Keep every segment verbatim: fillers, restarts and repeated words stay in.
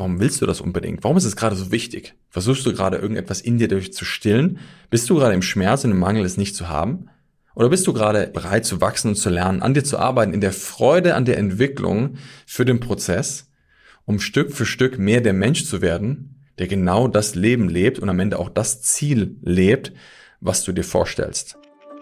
warum willst du das unbedingt? Warum ist es gerade so wichtig? Versuchst du gerade irgendetwas in dir durch zu stillen? Bist du gerade im Schmerz und im Mangel, es nicht zu haben? Oder bist du gerade bereit zu wachsen und zu lernen, an dir zu arbeiten, in der Freude an der Entwicklung für den Prozess, um Stück für Stück mehr der Mensch zu werden, der genau das Leben lebt und am Ende auch das Ziel lebt, was du dir vorstellst?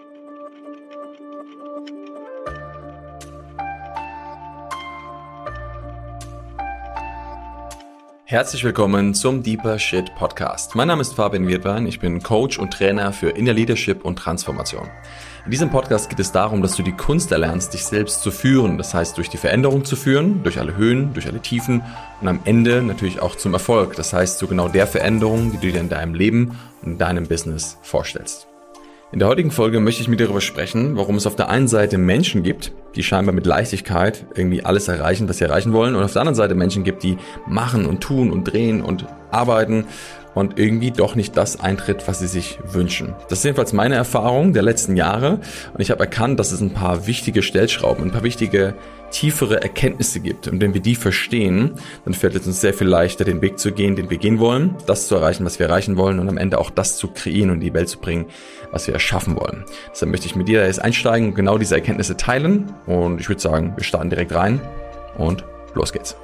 Herzlich willkommen zum Deeper Shit Podcast. Mein Name ist Fabian Wirtwein, ich bin Coach und Trainer für Inner Leadership und Transformation. In diesem Podcast geht es darum, dass du die Kunst erlernst, dich selbst zu führen. Das heißt, durch die Veränderung zu führen, durch alle Höhen, durch alle Tiefen und am Ende natürlich auch zum Erfolg. Das heißt, zu genau der Veränderung, die du dir in deinem Leben und in deinem Business vorstellst. In der heutigen Folge möchte ich mit dir darüber sprechen, warum es auf der einen Seite Menschen gibt, die scheinbar mit Leichtigkeit irgendwie alles erreichen, was sie erreichen wollen, und auf der anderen Seite Menschen gibt, die machen und tun und drehen und arbeiten und irgendwie doch nicht das eintritt, was sie sich wünschen. Das ist jedenfalls meine Erfahrung der letzten Jahre und ich habe erkannt, dass es ein paar wichtige Stellschrauben, ein paar wichtige tiefere Erkenntnisse gibt. Und wenn wir die verstehen, dann fällt es uns sehr viel leichter, den Weg zu gehen, den wir gehen wollen, das zu erreichen, was wir erreichen wollen und am Ende auch das zu kreieren und in die Welt zu bringen, was wir erschaffen wollen. Deshalb möchte ich mit dir jetzt einsteigen und genau diese Erkenntnisse teilen. Und ich würde sagen, wir starten direkt rein und los geht's.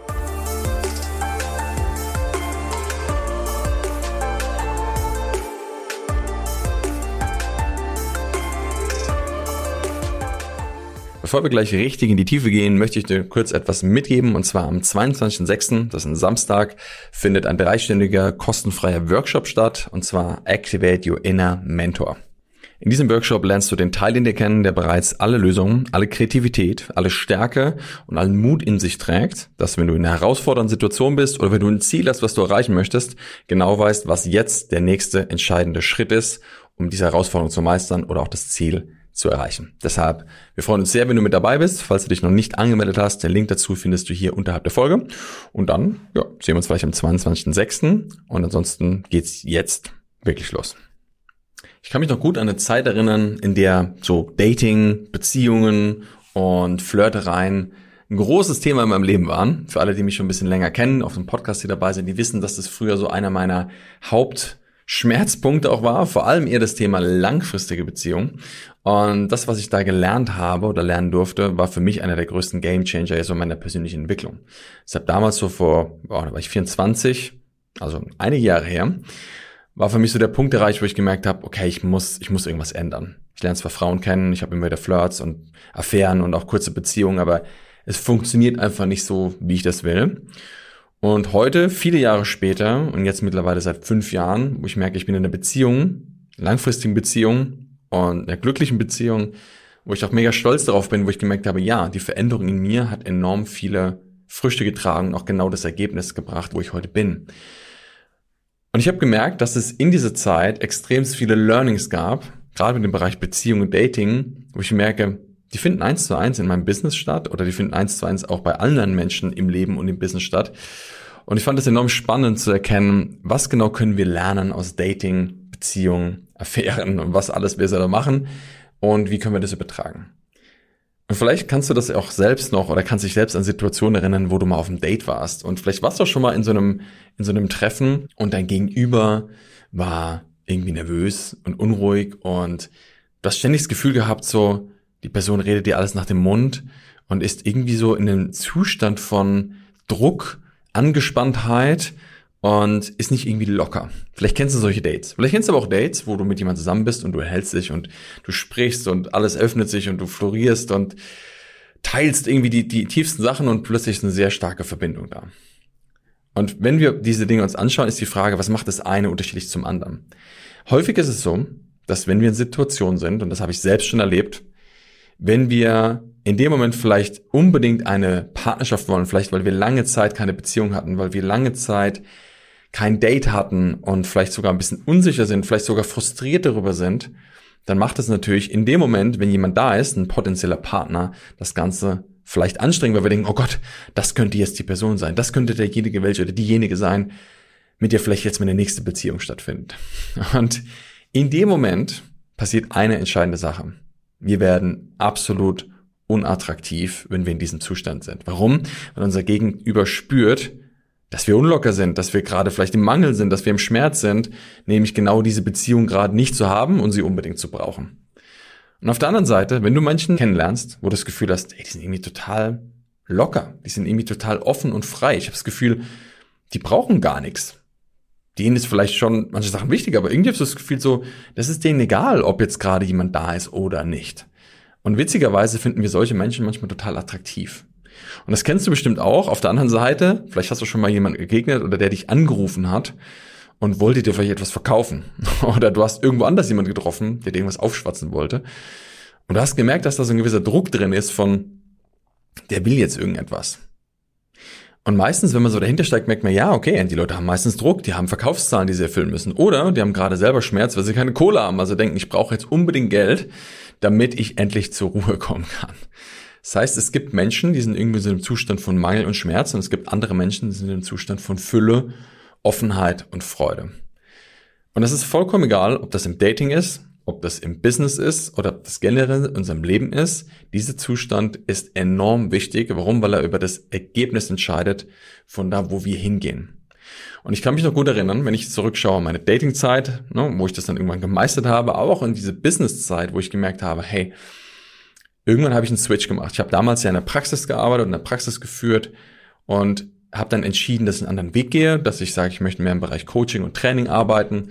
Bevor wir gleich richtig in die Tiefe gehen, möchte ich dir kurz etwas mitgeben. Und zwar am zweiundzwanzigsten sechsten, das ist ein Samstag, findet ein dreistündiger kostenfreier Workshop statt. Und zwar Activate Your Inner Mentor. In diesem Workshop lernst du den Teil in dir kennen, der bereits alle Lösungen, alle Kreativität, alle Stärke und allen Mut in sich trägt, dass wenn du in einer herausfordernden Situation bist oder wenn du ein Ziel hast, was du erreichen möchtest, genau weißt, was jetzt der nächste entscheidende Schritt ist, um diese Herausforderung zu meistern oder auch das Ziel zu erreichen. Deshalb, wir freuen uns sehr, wenn du mit dabei bist. Falls du dich noch nicht angemeldet hast, den Link dazu findest du hier unterhalb der Folge. Und dann ja, sehen wir uns vielleicht am zweiundzwanzigsten sechsten Und ansonsten geht's jetzt wirklich los. Ich kann mich noch gut an eine Zeit erinnern, in der so Dating, Beziehungen und Flirtereien ein großes Thema in meinem Leben waren. Für alle, die mich schon ein bisschen länger kennen, auf dem Podcast hier dabei sind, die wissen, dass das früher so einer meiner Haupt Schmerzpunkte auch war, vor allem eher das Thema langfristige Beziehung. Und das, was ich da gelernt habe oder lernen durfte, war für mich einer der größten Gamechanger in meiner persönlichen Entwicklung. Deshalb damals so vor, boah, da war ich vierundzwanzig, also einige Jahre her, war für mich so der Punkt erreicht, wo ich gemerkt habe, okay, ich muss, ich muss irgendwas ändern. Ich lerne zwar Frauen kennen, ich habe immer wieder Flirts und Affären und auch kurze Beziehungen, aber es funktioniert einfach nicht so, wie ich das will. Und heute, viele Jahre später und jetzt mittlerweile seit fünf Jahren, wo ich merke, ich bin in einer Beziehung, langfristigen Beziehung und einer glücklichen Beziehung, wo ich auch mega stolz darauf bin, wo ich gemerkt habe, ja, die Veränderung in mir hat enorm viele Früchte getragen und auch genau das Ergebnis gebracht, wo ich heute bin. Und ich habe gemerkt, dass es in dieser Zeit extrem viele Learnings gab, gerade mit dem Bereich Beziehung und Dating, wo ich merke, die finden eins zu eins in meinem Business statt oder die finden eins zu eins auch bei anderen Menschen im Leben und im Business statt. Und ich fand es enorm spannend zu erkennen, was genau können wir lernen aus Dating, Beziehungen, Affären und was alles wir da machen und wie können wir das übertragen. Und vielleicht kannst du das auch selbst noch oder kannst dich selbst an Situationen erinnern, wo du mal auf einem Date warst. Und vielleicht warst du auch schon mal in so einem, in so einem Treffen und dein Gegenüber war irgendwie nervös und unruhig und du hast ständig das Gefühl gehabt, so, die Person redet dir alles nach dem Mund und ist irgendwie so in einem Zustand von Druck, Angespanntheit und ist nicht irgendwie locker. Vielleicht kennst du solche Dates. Vielleicht kennst du aber auch Dates, wo du mit jemandem zusammen bist und du erhältst dich und du sprichst und alles öffnet sich und du florierst und teilst irgendwie die, die tiefsten Sachen und plötzlich ist eine sehr starke Verbindung da. Und wenn wir diese Dinge uns anschauen, ist die Frage, was macht das eine unterschiedlich zum anderen? Häufig ist es so, dass wenn wir in Situationen sind, und das habe ich selbst schon erlebt, wenn wir in dem Moment vielleicht unbedingt eine Partnerschaft wollen, vielleicht weil wir lange Zeit keine Beziehung hatten, weil wir lange Zeit kein Date hatten und vielleicht sogar ein bisschen unsicher sind, vielleicht sogar frustriert darüber sind, dann macht es natürlich in dem Moment, wenn jemand da ist, ein potenzieller Partner, das Ganze vielleicht anstrengend, weil wir denken, oh Gott, das könnte jetzt die Person sein, das könnte derjenige welche oder diejenige sein, mit der vielleicht jetzt meine nächste Beziehung stattfindet. Und in dem Moment passiert eine entscheidende Sache. Wir werden absolut unattraktiv, wenn wir in diesem Zustand sind. Warum? Weil unser Gegenüber spürt, dass wir unlocker sind, dass wir gerade vielleicht im Mangel sind, dass wir im Schmerz sind, nämlich genau diese Beziehung gerade nicht zu haben und sie unbedingt zu brauchen. Und auf der anderen Seite, wenn du Menschen kennenlernst, wo du das Gefühl hast, ey, die sind irgendwie total locker, die sind irgendwie total offen und frei. Ich habe das Gefühl, die brauchen gar nichts. Denen ist vielleicht schon manche Sachen wichtig, aber irgendwie hast du das Gefühl so, das ist denen egal, ob jetzt gerade jemand da ist oder nicht. Und witzigerweise finden wir solche Menschen manchmal total attraktiv. Und das kennst du bestimmt auch. Auf der anderen Seite, vielleicht hast du schon mal jemanden begegnet oder der dich angerufen hat und wollte dir vielleicht etwas verkaufen. Oder du hast irgendwo anders jemanden getroffen, der dir irgendwas aufschwatzen wollte. Und du hast gemerkt, dass da so ein gewisser Druck drin ist von, der will jetzt irgendetwas. Und meistens, wenn man so dahinter steigt, merkt man, ja, okay, die Leute haben meistens Druck, die haben Verkaufszahlen, die sie erfüllen müssen. Oder die haben gerade selber Schmerz, weil sie keine Kohle haben. Also denken, ich brauche jetzt unbedingt Geld, damit ich endlich zur Ruhe kommen kann. Das heißt, es gibt Menschen, die sind irgendwie so im Zustand von Mangel und Schmerz, und es gibt andere Menschen, die sind im Zustand von Fülle, Offenheit und Freude. Und das ist vollkommen egal, ob das im Dating ist, ob das im Business ist oder ob das generell in unserem Leben ist. Dieser Zustand ist enorm wichtig. Warum? Weil er über das Ergebnis entscheidet von da, wo wir hingehen. Und ich kann mich noch gut erinnern, wenn ich zurückschaue an meine Datingzeit, ne, wo ich das dann irgendwann gemeistert habe, aber auch in diese Businesszeit, wo ich gemerkt habe, hey, irgendwann habe ich einen Switch gemacht. Ich habe damals ja in der Praxis gearbeitet und in der Praxis geführt und habe dann entschieden, dass ich einen anderen Weg gehe, dass ich sage, ich möchte mehr im Bereich Coaching und Training arbeiten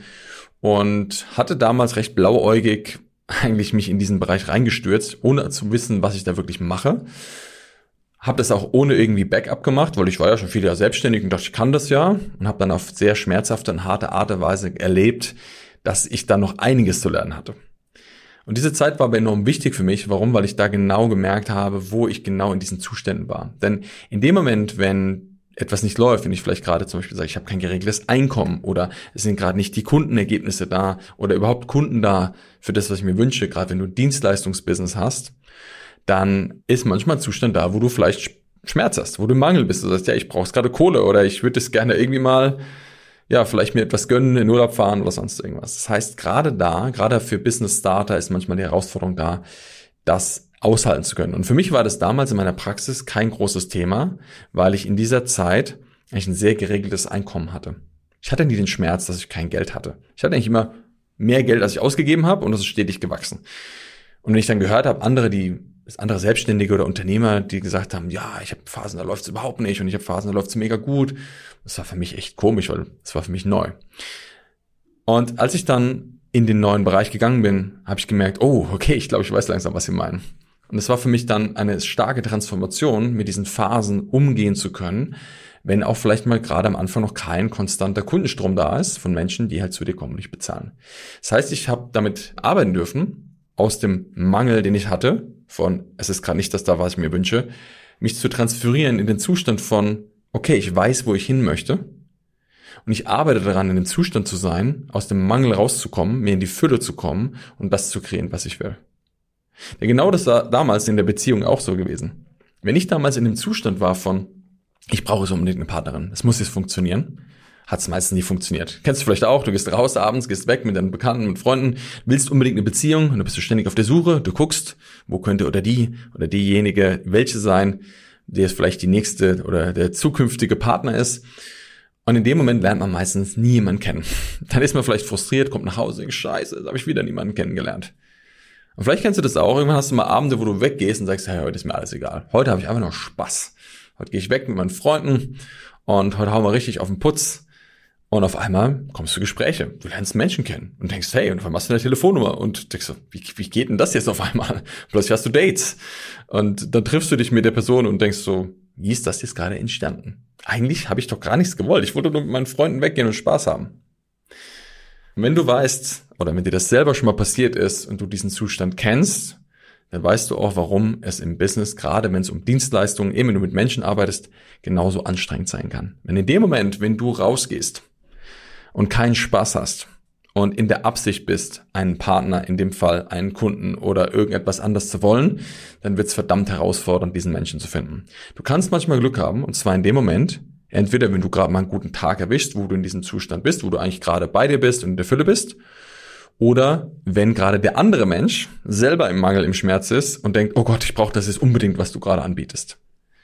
und hatte damals recht blauäugig eigentlich mich in diesen Bereich reingestürzt, ohne zu wissen, was ich da wirklich mache. Habe das auch ohne irgendwie Backup gemacht, weil ich war ja schon viele Jahre selbstständig und dachte, ich kann das ja, und habe dann auf sehr schmerzhafte und harte Art und Weise erlebt, dass ich da noch einiges zu lernen hatte. Und diese Zeit war aber enorm wichtig für mich. Warum? Weil ich da genau gemerkt habe, wo ich genau in diesen Zuständen war. Denn in dem Moment, wenn etwas nicht läuft, wenn ich vielleicht gerade zum Beispiel sage, ich habe kein geregeltes Einkommen oder es sind gerade nicht die Kundenergebnisse da oder überhaupt Kunden da für das, was ich mir wünsche, gerade wenn du ein Dienstleistungsbusiness hast, dann ist manchmal ein Zustand da, wo du vielleicht Schmerz hast, wo du im Mangel bist. Du sagst, ja, ich brauche gerade Kohle oder ich würde es gerne irgendwie mal, ja, vielleicht mir etwas gönnen, in Urlaub fahren oder sonst irgendwas. Das heißt, gerade da, gerade für Business Starter ist manchmal die Herausforderung da, das aushalten zu können. Und für mich war das damals in meiner Praxis kein großes Thema, weil ich in dieser Zeit eigentlich ein sehr geregeltes Einkommen hatte. Ich hatte nie den Schmerz, dass ich kein Geld hatte. Ich hatte eigentlich immer mehr Geld, als ich ausgegeben habe, und es ist stetig gewachsen. Und wenn ich dann gehört habe, andere, die andere Selbstständige oder Unternehmer, die gesagt haben, ja, ich habe Phasen, da läuft es überhaupt nicht und ich habe Phasen, da läuft es mega gut. Das war für mich echt komisch, weil es war für mich neu. Und als ich dann in den neuen Bereich gegangen bin, habe ich gemerkt, oh, okay, ich glaube, ich weiß langsam, was Sie meinen. Und es war für mich dann eine starke Transformation, mit diesen Phasen umgehen zu können, wenn auch vielleicht mal gerade am Anfang noch kein konstanter Kundenstrom da ist von Menschen, die halt zu dir kommen und dich bezahlen. Das heißt, ich habe damit arbeiten dürfen, aus dem Mangel, den ich hatte, von es ist gerade nicht das da, was ich mir wünsche, mich zu transferieren in den Zustand von, okay, ich weiß, wo ich hin möchte und ich arbeite daran, in dem Zustand zu sein, aus dem Mangel rauszukommen, mir in die Fülle zu kommen und das zu kreieren, was ich will. Denn genau das war damals in der Beziehung auch so gewesen. Wenn ich damals in dem Zustand war von, ich brauche so unbedingt eine Partnerin, es muss jetzt funktionieren, hat es meistens nie funktioniert. Kennst du vielleicht auch, du gehst raus abends, gehst weg mit deinen Bekannten, mit Freunden, willst unbedingt eine Beziehung und dann bist du ständig auf der Suche, du guckst, wo könnte oder die oder diejenige welche sein, der jetzt vielleicht die nächste oder der zukünftige Partner ist. Und in dem Moment lernt man meistens nie jemanden kennen. Dann ist man vielleicht frustriert, kommt nach Hause, denkt, scheiße, jetzt habe ich wieder niemanden kennengelernt. Und vielleicht kennst du das auch, irgendwann hast du mal Abende, wo du weggehst und sagst, hey, heute ist mir alles egal. Heute habe ich einfach noch Spaß. Heute gehe ich weg mit meinen Freunden und heute hauen wir richtig auf den Putz. Und auf einmal kommst du Gespräche. Du lernst Menschen kennen und denkst, hey, und auf einmal hast du eine Telefonnummer und denkst so, wie, wie geht denn das jetzt auf einmal? Plötzlich hast du Dates. Und dann triffst du dich mit der Person und denkst so, wie ist das jetzt gerade entstanden? Eigentlich habe ich doch gar nichts gewollt. Ich wollte nur mit meinen Freunden weggehen und Spaß haben. Und wenn du weißt, oder wenn dir das selber schon mal passiert ist und du diesen Zustand kennst, dann weißt du auch, warum es im Business, gerade wenn es um Dienstleistungen, eben wenn du mit Menschen arbeitest, genauso anstrengend sein kann. Wenn in dem Moment, wenn du rausgehst und keinen Spaß hast und in der Absicht bist, einen Partner, in dem Fall einen Kunden oder irgendetwas anderes zu wollen, dann wird es verdammt herausfordernd, diesen Menschen zu finden. Du kannst manchmal Glück haben, und zwar in dem Moment, entweder wenn du gerade mal einen guten Tag erwischst, wo du in diesem Zustand bist, wo du eigentlich gerade bei dir bist und in der Fülle bist, oder wenn gerade der andere Mensch selber im Mangel, im Schmerz ist und denkt, oh Gott, ich brauche das jetzt unbedingt, was du gerade anbietest.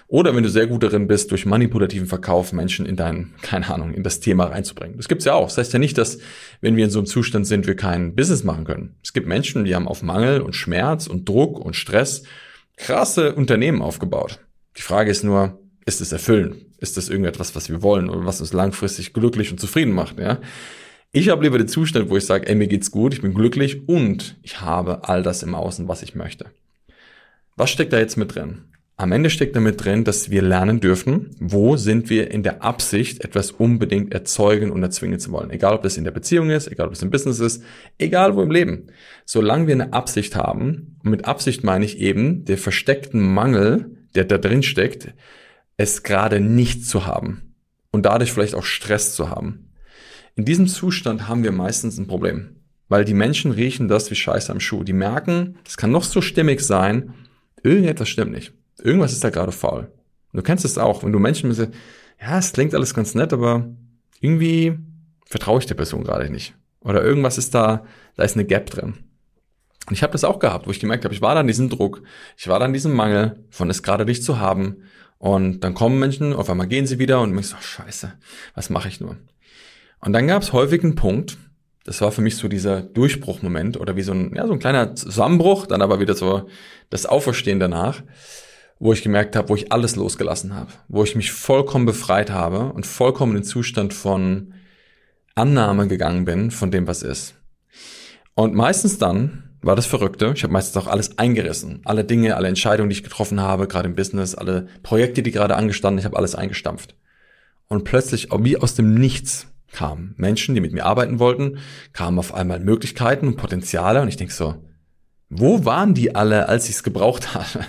Oder wenn du sehr gut darin bist, durch manipulativen Verkauf Menschen in dein, keine Ahnung, in das Thema reinzubringen. Das gibt's ja auch. Das heißt ja nicht, dass, wenn wir in so einem Zustand sind, wir kein Business machen können. Es gibt Menschen, die haben auf Mangel und Schmerz und Druck und Stress krasse Unternehmen aufgebaut. Die Frage ist nur, ist es erfüllend? Ist das irgendetwas, was wir wollen oder was uns langfristig glücklich und zufrieden macht? Ja? Ich habe lieber den Zustand, wo ich sage, ey, mir geht's gut, ich bin glücklich und ich habe all das im Außen, was ich möchte. Was steckt da jetzt mit drin? Am Ende steckt damit drin, dass wir lernen dürfen, wo sind wir in der Absicht, etwas unbedingt erzeugen und erzwingen zu wollen. Egal, ob das in der Beziehung ist, egal, ob das im Business ist, egal wo im Leben. Solange wir eine Absicht haben, und mit Absicht meine ich eben den versteckten Mangel, der da drin steckt, es gerade nicht zu haben und dadurch vielleicht auch Stress zu haben. In diesem Zustand haben wir meistens ein Problem, weil die Menschen riechen das wie Scheiße am Schuh. Die merken, es kann noch so stimmig sein, irgendetwas stimmt nicht. Irgendwas ist da gerade faul. Und du kennst es auch, wenn du Menschen bist, ja, es klingt alles ganz nett, aber irgendwie vertraue ich der Person gerade nicht. Oder irgendwas ist da, da ist eine Gap drin. Und ich habe das auch gehabt, wo ich gemerkt habe, ich war da an diesem Druck, ich war da an diesem Mangel, von es gerade nicht zu haben. Und dann kommen Menschen, auf einmal gehen sie wieder und ich so, scheiße, was mache ich nur? Und dann gab es häufig einen Punkt, das war für mich so dieser Durchbruchmoment oder wie so ein, ja, so ein kleiner Zusammenbruch, dann aber wieder so das Auferstehen danach, wo ich gemerkt habe, wo ich alles losgelassen habe, wo ich mich vollkommen befreit habe und vollkommen in den Zustand von Annahme gegangen bin von dem, was ist. Und meistens dann war das Verrückte, ich habe meistens auch alles eingerissen, alle Dinge, alle Entscheidungen, die ich getroffen habe, gerade im Business, alle Projekte, die gerade angestanden, ich habe alles eingestampft. Und plötzlich, wie aus dem Nichts, kamen Menschen, die mit mir arbeiten wollten, kamen auf einmal Möglichkeiten und Potenziale und ich denke so, wo waren die alle, als ich es gebraucht habe?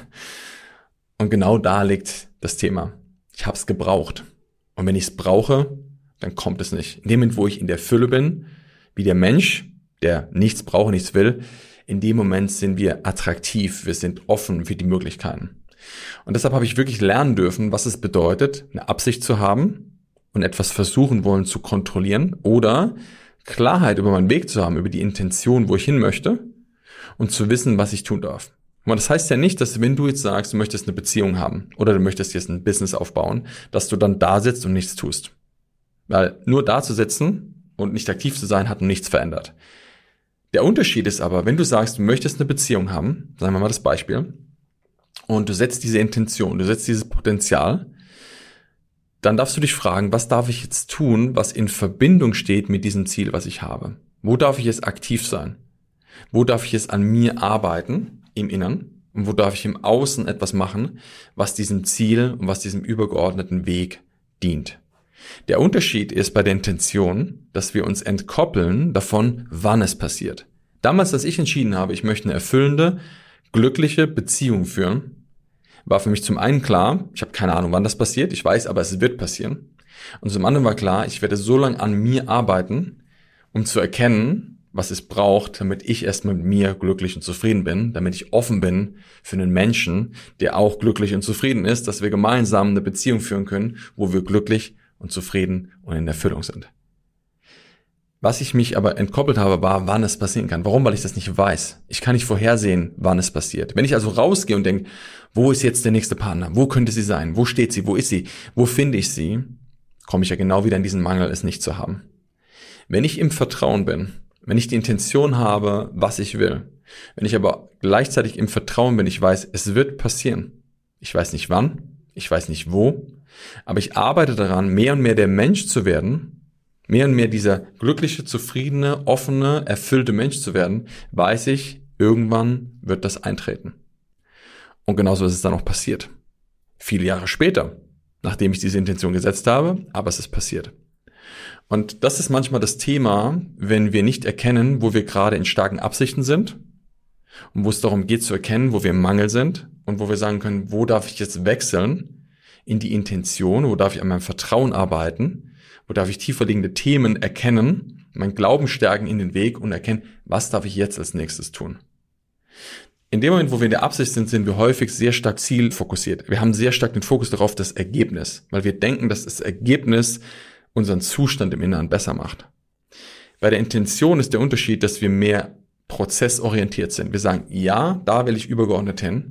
Und genau da liegt das Thema. Ich habe es gebraucht. Und wenn ich es brauche, dann kommt es nicht. In dem Moment, wo ich in der Fülle bin, wie der Mensch, der nichts braucht, nichts will, in dem Moment sind wir attraktiv, wir sind offen für die Möglichkeiten. Und deshalb habe ich wirklich lernen dürfen, was es bedeutet, eine Absicht zu haben und etwas versuchen wollen zu kontrollieren oder Klarheit über meinen Weg zu haben, über die Intention, wo ich hin möchte und zu wissen, was ich tun darf. Und das heißt ja nicht, dass wenn du jetzt sagst, du möchtest eine Beziehung haben oder du möchtest jetzt ein Business aufbauen, dass du dann da sitzt und nichts tust. Weil nur da zu sitzen und nicht aktiv zu sein, hat nichts verändert. Der Unterschied ist aber, wenn du sagst, du möchtest eine Beziehung haben, sagen wir mal das Beispiel, und du setzt diese Intention, du setzt dieses Potenzial, dann darfst du dich fragen, was darf ich jetzt tun, was in Verbindung steht mit diesem Ziel, was ich habe? Wo darf ich jetzt aktiv sein? Wo darf ich jetzt an mir arbeiten? Im Innern und wo darf ich im Außen etwas machen, was diesem Ziel und was diesem übergeordneten Weg dient. Der Unterschied ist bei der Intention, dass wir uns entkoppeln davon, wann es passiert. Damals, als ich entschieden habe, ich möchte eine erfüllende, glückliche Beziehung führen, war für mich zum einen klar, ich habe keine Ahnung, wann das passiert, ich weiß aber, es wird passieren. Und zum anderen war klar, ich werde so lange an mir arbeiten, um zu erkennen, was es braucht, damit ich erst mit mir glücklich und zufrieden bin, damit ich offen bin für einen Menschen, der auch glücklich und zufrieden ist, dass wir gemeinsam eine Beziehung führen können, wo wir glücklich und zufrieden und in Erfüllung sind. Was ich mich aber entkoppelt habe, war, wann es passieren kann. Warum? Weil ich das nicht weiß. Ich kann nicht vorhersehen, wann es passiert. Wenn ich also rausgehe und denke, wo ist jetzt der nächste Partner? Wo könnte sie sein? Wo steht sie? Wo ist sie? Wo finde ich sie? Komme ich ja genau wieder in diesen Mangel, es nicht zu haben. Wenn ich im Vertrauen bin, wenn ich die Intention habe, was ich will, wenn ich aber gleichzeitig im Vertrauen bin, ich weiß, es wird passieren. Ich weiß nicht wann, ich weiß nicht wo, aber ich arbeite daran, mehr und mehr der Mensch zu werden, mehr und mehr dieser glückliche, zufriedene, offene, erfüllte Mensch zu werden, weiß ich, irgendwann wird das eintreten. Und genauso ist es dann auch passiert. Viele Jahre später, nachdem ich diese Intention gesetzt habe, aber es ist passiert. Und das ist manchmal das Thema, wenn wir nicht erkennen, wo wir gerade in starken Absichten sind und wo es darum geht zu erkennen, wo wir im Mangel sind und wo wir sagen können, wo darf ich jetzt wechseln in die Intention, wo darf ich an meinem Vertrauen arbeiten, wo darf ich tiefer liegende Themen erkennen, mein Glauben stärken in den Weg und erkennen, was darf ich jetzt als nächstes tun. In dem Moment, wo wir in der Absicht sind, sind wir häufig sehr stark zielfokussiert. Wir haben sehr stark den Fokus darauf, das Ergebnis, weil wir denken, dass das Ergebnis unseren Zustand im Inneren besser macht. Bei der Intention ist der Unterschied, dass wir mehr prozessorientiert sind. Wir sagen, ja, da will ich übergeordnet hin,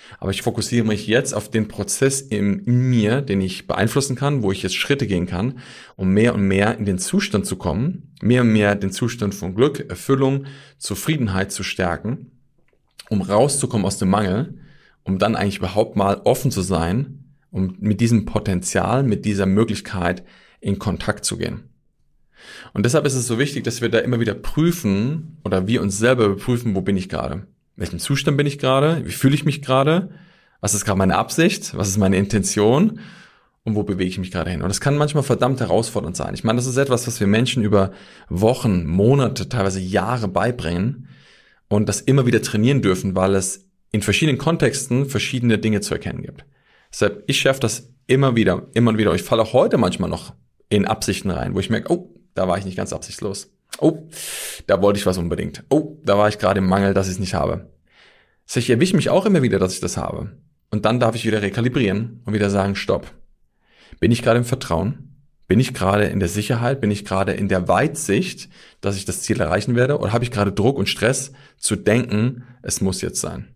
Aber ich fokussiere mich jetzt auf den Prozess in, in mir, den ich beeinflussen kann, wo ich jetzt Schritte gehen kann, um mehr und mehr in den Zustand zu kommen, mehr und mehr den Zustand von Glück, Erfüllung, Zufriedenheit zu stärken, um rauszukommen aus dem Mangel, um dann eigentlich überhaupt mal offen zu sein, um mit diesem Potenzial, mit dieser Möglichkeit in Kontakt zu gehen. Und deshalb ist es so wichtig, dass wir da immer wieder prüfen oder wir uns selber überprüfen, wo bin ich gerade? In welchem Zustand bin ich gerade? Wie fühle ich mich gerade? Was ist gerade meine Absicht? Was ist meine Intention? Und wo bewege ich mich gerade hin? Und das kann manchmal verdammt herausfordernd sein. Ich meine, das ist etwas, was wir Menschen über Wochen, Monate, teilweise Jahre beibringen und das immer wieder trainieren dürfen, weil es in verschiedenen Kontexten verschiedene Dinge zu erkennen gibt. Deshalb, ich schärfe das immer wieder, immer wieder. Ich falle auch heute manchmal noch in Absichten rein, wo ich merke, oh, da war ich nicht ganz absichtslos. Oh, da wollte ich was unbedingt. Oh, da war ich gerade im Mangel, dass ich es nicht habe. Also ich erwische mich auch immer wieder, dass ich das habe. Und dann darf ich wieder rekalibrieren und wieder sagen, stopp. Bin ich gerade im Vertrauen? Bin ich gerade in der Sicherheit? Bin ich gerade in der Weitsicht, dass ich das Ziel erreichen werde? Oder habe ich gerade Druck und Stress zu denken, es muss jetzt sein?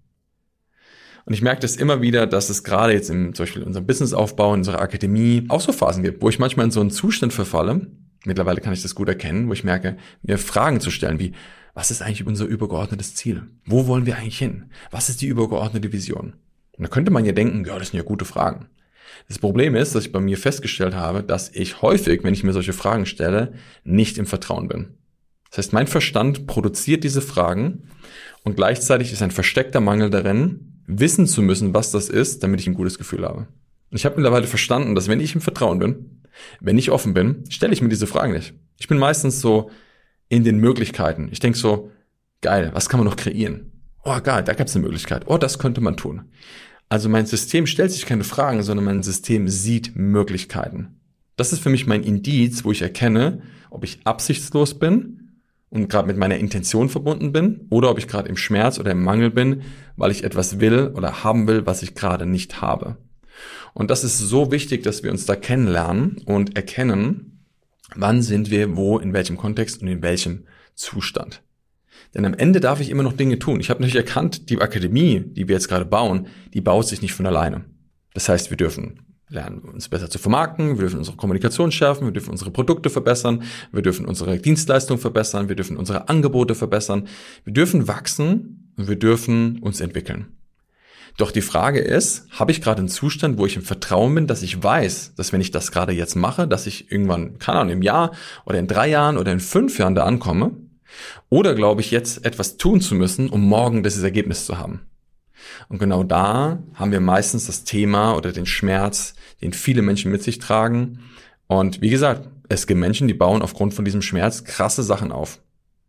Und ich merke das immer wieder, dass es gerade jetzt im, zum Beispiel in unserem Businessaufbau, in unserer Akademie auch so Phasen gibt, wo ich manchmal in so einen Zustand verfalle. Mittlerweile kann ich das gut erkennen, wo ich merke, mir Fragen zu stellen wie, was ist eigentlich unser übergeordnetes Ziel? Wo wollen wir eigentlich hin? Was ist die übergeordnete Vision? Und da könnte man ja denken, ja, das sind ja gute Fragen. Das Problem ist, dass ich bei mir festgestellt habe, dass ich häufig, wenn ich mir solche Fragen stelle, nicht im Vertrauen bin. Das heißt, mein Verstand produziert diese Fragen und gleichzeitig ist ein versteckter Mangel darin, wissen zu müssen, was das ist, damit ich ein gutes Gefühl habe. Und ich habe mittlerweile verstanden, dass wenn ich im Vertrauen bin, wenn ich offen bin, stelle ich mir diese Fragen nicht. Ich bin meistens so in den Möglichkeiten. Ich denke so, geil, was kann man noch kreieren? Oh geil, da gab es eine Möglichkeit. Oh, das könnte man tun. Also mein System stellt sich keine Fragen, sondern mein System sieht Möglichkeiten. Das ist für mich mein Indiz, wo ich erkenne, ob ich absichtslos bin und gerade mit meiner Intention verbunden bin oder ob ich gerade im Schmerz oder im Mangel bin, weil ich etwas will oder haben will, was ich gerade nicht habe. Und das ist so wichtig, dass wir uns da kennenlernen und erkennen, wann sind wir wo, in welchem Kontext und in welchem Zustand. Denn am Ende darf ich immer noch Dinge tun. Ich habe natürlich erkannt, die Akademie, die wir jetzt gerade bauen, die baut sich nicht von alleine. Das heißt, wir dürfen lernen, uns besser zu vermarkten, wir dürfen unsere Kommunikation schärfen, wir dürfen unsere Produkte verbessern, wir dürfen unsere Dienstleistungen verbessern, wir dürfen unsere Angebote verbessern, wir dürfen wachsen und wir dürfen uns entwickeln. Doch die Frage ist, habe ich gerade einen Zustand, wo ich im Vertrauen bin, dass ich weiß, dass wenn ich das gerade jetzt mache, dass ich irgendwann, keine Ahnung, im Jahr oder in drei Jahren oder in fünf Jahren da ankomme? Oder glaube ich jetzt etwas tun zu müssen, um morgen dieses Ergebnis zu haben? Und genau da haben wir meistens das Thema oder den Schmerz, den viele Menschen mit sich tragen. Und wie gesagt, es gibt Menschen, die bauen aufgrund von diesem Schmerz krasse Sachen auf.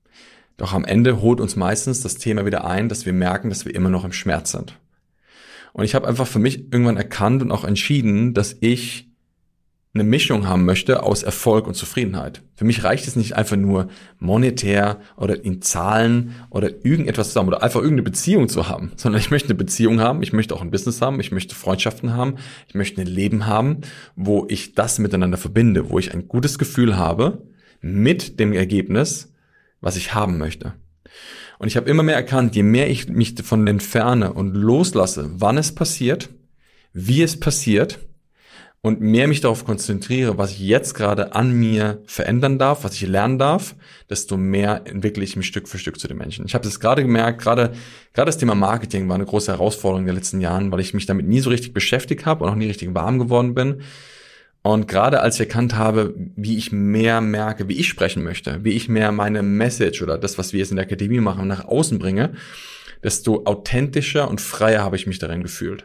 Doch am Ende holt uns meistens das Thema wieder ein, dass wir merken, dass wir immer noch im Schmerz sind. Und ich habe einfach für mich irgendwann erkannt und auch entschieden, dass ich eine Mischung haben möchte aus Erfolg und Zufriedenheit. Für mich reicht es nicht einfach nur monetär oder in Zahlen oder irgendetwas zu haben oder einfach irgendeine Beziehung zu haben, sondern ich möchte eine Beziehung haben, ich möchte auch ein Business haben, ich möchte Freundschaften haben, ich möchte ein Leben haben, wo ich das miteinander verbinde, wo ich ein gutes Gefühl habe mit dem Ergebnis, was ich haben möchte. Und ich habe immer mehr erkannt, je mehr ich mich von entferne und loslasse, wann es passiert, wie es passiert, und mehr mich darauf konzentriere, was ich jetzt gerade an mir verändern darf, was ich lernen darf, desto mehr entwickle ich mich Stück für Stück zu den Menschen. Ich habe das gerade gemerkt, gerade gerade das Thema Marketing war eine große Herausforderung in den letzten Jahren, weil ich mich damit nie so richtig beschäftigt habe und auch nie richtig warm geworden bin. Und gerade als ich erkannt habe, wie ich mehr merke, wie ich sprechen möchte, wie ich mehr meine Message oder das, was wir jetzt in der Akademie machen, nach außen bringe, desto authentischer und freier habe ich mich darin gefühlt.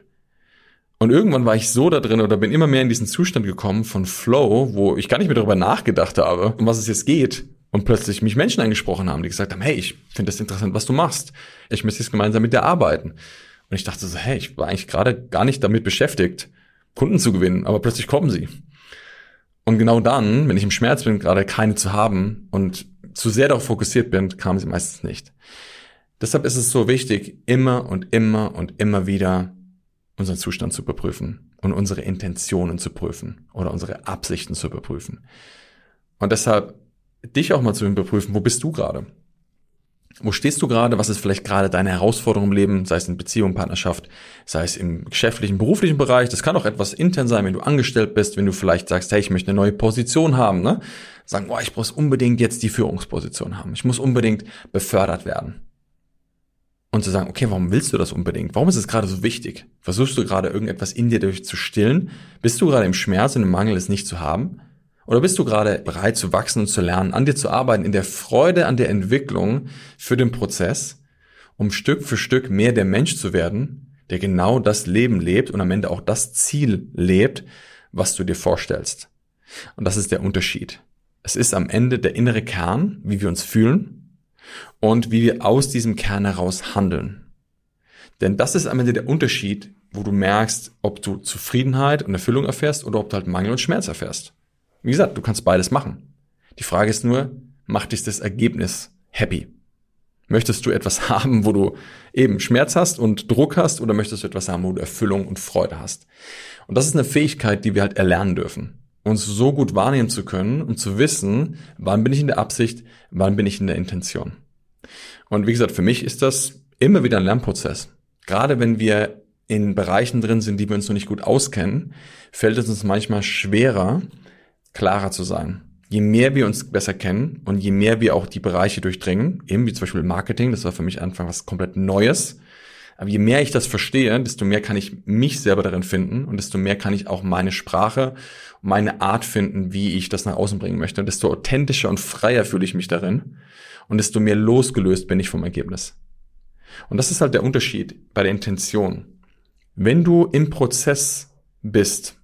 Und irgendwann war ich so da drin oder bin immer mehr in diesen Zustand gekommen von Flow, wo ich gar nicht mehr darüber nachgedacht habe, um was es jetzt geht. Und plötzlich mich Menschen angesprochen haben, die gesagt haben, hey, ich finde das interessant, was du machst. Ich möchte jetzt gemeinsam mit dir arbeiten. Und ich dachte so, hey, ich war eigentlich gerade gar nicht damit beschäftigt, Kunden zu gewinnen, aber plötzlich kommen sie. Und genau dann, wenn ich im Schmerz bin, gerade keine zu haben und zu sehr darauf fokussiert bin, kamen sie meistens nicht. Deshalb ist es so wichtig, immer und immer und immer wieder unseren Zustand zu überprüfen und unsere Intentionen zu prüfen oder unsere Absichten zu überprüfen. Und deshalb dich auch mal zu überprüfen, wo bist du gerade? Wo stehst du gerade? Was ist vielleicht gerade deine Herausforderung im Leben? Sei es in Beziehung, Partnerschaft, sei es im geschäftlichen, beruflichen Bereich. Das kann auch etwas intern sein, wenn du angestellt bist, wenn du vielleicht sagst, hey, ich möchte eine neue Position haben, ne? Sagen, boah, ich muss unbedingt jetzt die Führungsposition haben. Ich muss unbedingt befördert werden. Und zu sagen, okay, warum willst du das unbedingt? Warum ist es gerade so wichtig? Versuchst du gerade irgendetwas in dir durch zu stillen? Bist du gerade im Schmerz und im Mangel, es nicht zu haben? Oder bist du gerade bereit zu wachsen und zu lernen, an dir zu arbeiten, in der Freude an der Entwicklung für den Prozess, um Stück für Stück mehr der Mensch zu werden, der genau das Leben lebt und am Ende auch das Ziel lebt, was du dir vorstellst? Und das ist der Unterschied. Es ist am Ende der innere Kern, wie wir uns fühlen und wie wir aus diesem Kern heraus handeln. Denn das ist am Ende der Unterschied, wo du merkst, ob du Zufriedenheit und Erfüllung erfährst oder ob du halt Mangel und Schmerz erfährst. Wie gesagt, du kannst beides machen. Die Frage ist nur, macht dich das Ergebnis happy? Möchtest du etwas haben, wo du eben Schmerz hast und Druck hast, oder möchtest du etwas haben, wo du Erfüllung und Freude hast? Und das ist eine Fähigkeit, die wir halt erlernen dürfen, uns so gut wahrnehmen zu können und zu wissen, wann bin ich in der Absicht, wann bin ich in der Intention. Und wie gesagt, für mich ist das immer wieder ein Lernprozess. Gerade wenn wir in Bereichen drin sind, die wir uns noch nicht gut auskennen, fällt es uns manchmal schwerer, klarer zu sein. Je mehr wir uns besser kennen und je mehr wir auch die Bereiche durchdringen, eben wie zum Beispiel Marketing, das war für mich Anfang was komplett Neues, aber je mehr ich das verstehe, desto mehr kann ich mich selber darin finden und desto mehr kann ich auch meine Sprache, meine Art finden, wie ich das nach außen bringen möchte. Und desto authentischer und freier fühle ich mich darin und desto mehr losgelöst bin ich vom Ergebnis. Und das ist halt der Unterschied bei der Intention. Wenn du im Prozess bist,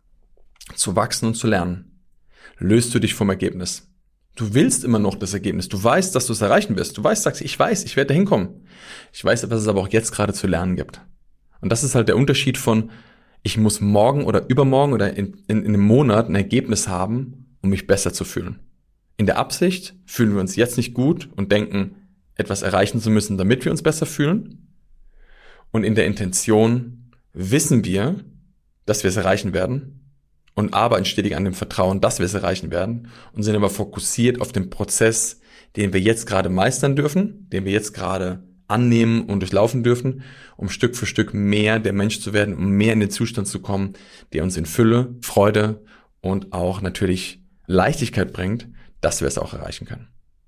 zu wachsen und zu lernen, löst du dich vom Ergebnis. Du willst immer noch das Ergebnis. Du weißt, dass du es erreichen wirst. Du weißt, sagst, ich weiß, ich werde da hinkommen. Ich weiß, was es aber auch jetzt gerade zu lernen gibt. Und das ist halt der Unterschied von, ich muss morgen oder übermorgen oder in, in, in einem Monat ein Ergebnis haben, um mich besser zu fühlen. In der Absicht fühlen wir uns jetzt nicht gut und denken, etwas erreichen zu müssen, damit wir uns besser fühlen. Und in der Intention wissen wir, dass wir es erreichen werden, und arbeiten stetig an dem Vertrauen, dass wir es erreichen werden, und sind aber fokussiert auf den Prozess, den wir jetzt gerade meistern dürfen, den wir jetzt gerade annehmen und durchlaufen dürfen, um Stück für Stück mehr der Mensch zu werden, um mehr in den Zustand zu kommen, der uns in Fülle, Freude und auch natürlich Leichtigkeit bringt, dass wir es auch erreichen können.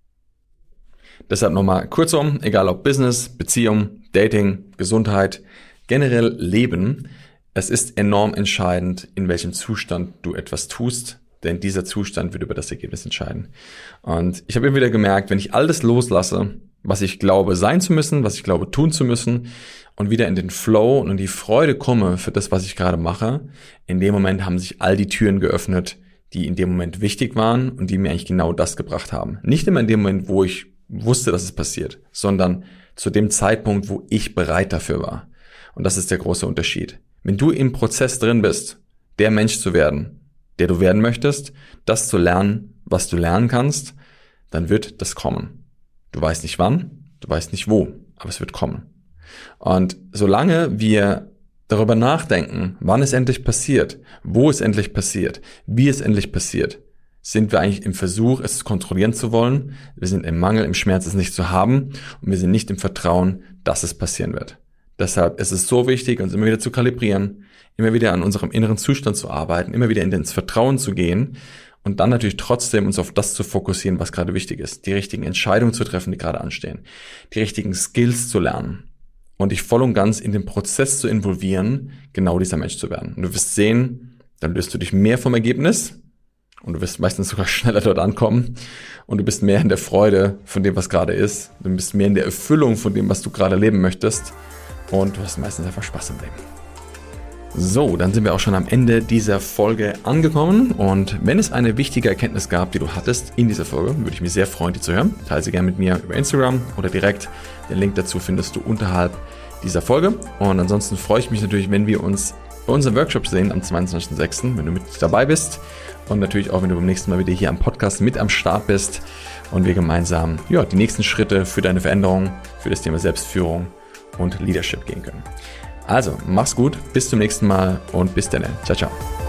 Deshalb nochmal kurzum, egal ob Business, Beziehung, Dating, Gesundheit, generell Leben, es ist enorm entscheidend, in welchem Zustand du etwas tust, denn dieser Zustand wird über das Ergebnis entscheiden. Und ich habe immer wieder gemerkt, wenn ich all das loslasse, was ich glaube sein zu müssen, was ich glaube tun zu müssen, und wieder in den Flow und in die Freude komme für das, was ich gerade mache, in dem Moment haben sich all die Türen geöffnet, die in dem Moment wichtig waren und die mir eigentlich genau das gebracht haben. Nicht immer in dem Moment, wo ich wusste, dass es passiert, sondern zu dem Zeitpunkt, wo ich bereit dafür war. Und das ist der große Unterschied. Wenn du im Prozess drin bist, der Mensch zu werden, der du werden möchtest, das zu lernen, was du lernen kannst, dann wird das kommen. Du weißt nicht wann, du weißt nicht wo, aber es wird kommen. Und solange wir darüber nachdenken, wann es endlich passiert, wo es endlich passiert, wie es endlich passiert, sind wir eigentlich im Versuch, es kontrollieren zu wollen. Wir sind im Mangel, im Schmerz, es nicht zu haben, und wir sind nicht im Vertrauen, dass es passieren wird. Deshalb ist es so wichtig, uns immer wieder zu kalibrieren, immer wieder an unserem inneren Zustand zu arbeiten, immer wieder ins Vertrauen zu gehen und dann natürlich trotzdem uns auf das zu fokussieren, was gerade wichtig ist, die richtigen Entscheidungen zu treffen, die gerade anstehen, die richtigen Skills zu lernen und dich voll und ganz in den Prozess zu involvieren, genau dieser Mensch zu werden. Und du wirst sehen, dann löst du dich mehr vom Ergebnis und du wirst meistens sogar schneller dort ankommen und du bist mehr in der Freude von dem, was gerade ist, du bist mehr in der Erfüllung von dem, was du gerade leben möchtest. Und du hast meistens einfach Spaß im Leben. So, dann sind wir auch schon am Ende dieser Folge angekommen. Und wenn es eine wichtige Erkenntnis gab, die du hattest in dieser Folge, würde ich mich sehr freuen, die zu hören. Teile sie gerne mit mir über Instagram oder direkt. Den Link dazu findest du unterhalb dieser Folge. Und ansonsten freue ich mich natürlich, wenn wir uns bei unserem Workshop sehen am zweiundzwanzigsten sechsten, wenn du mit dabei bist. Und natürlich auch, wenn du beim nächsten Mal wieder hier am Podcast mit am Start bist und wir gemeinsam ja, die nächsten Schritte für deine Veränderung, für das Thema Selbstführung und Leadership gehen können. Also, mach's gut, bis zum nächsten Mal und bis dann. Ciao, ciao.